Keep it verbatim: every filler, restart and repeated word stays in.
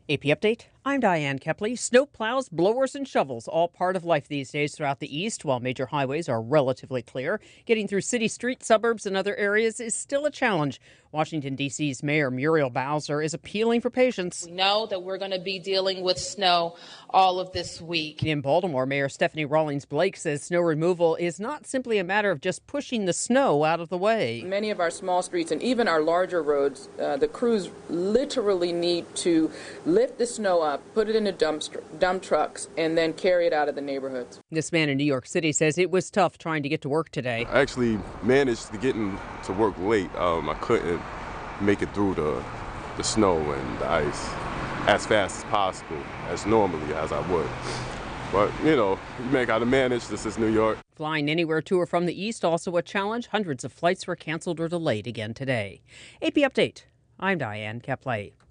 A P Update. I'm Diane Kepley. Snow plows, blowers, and shovels, all part of life these days throughout the east. While major highways are relatively clear, getting through city streets, suburbs, and other areas is still a challenge. Washington, D C's Mayor Muriel Bowser is appealing for patience. We know that we're going to be dealing with snow all of this week. In Baltimore, Mayor Stephanie Rawlings Blake says snow removal is not simply a matter of just pushing the snow out of the way. Many of our small streets and even our larger roads, uh, the crews literally need to lift the snow up, put it into dump, dump trucks, and then carry it out of the neighborhoods. This man in New York City says it was tough trying to get to work today. I actually managed to get in to work late. Um, I couldn't make it through the, the snow and the ice as fast as possible, as normally as I would. But, you know, you make how to manage. This is New York. Flying anywhere to or from the east, also a challenge. Hundreds of flights were canceled or delayed again today. A P Update. I'm Diane Kepley.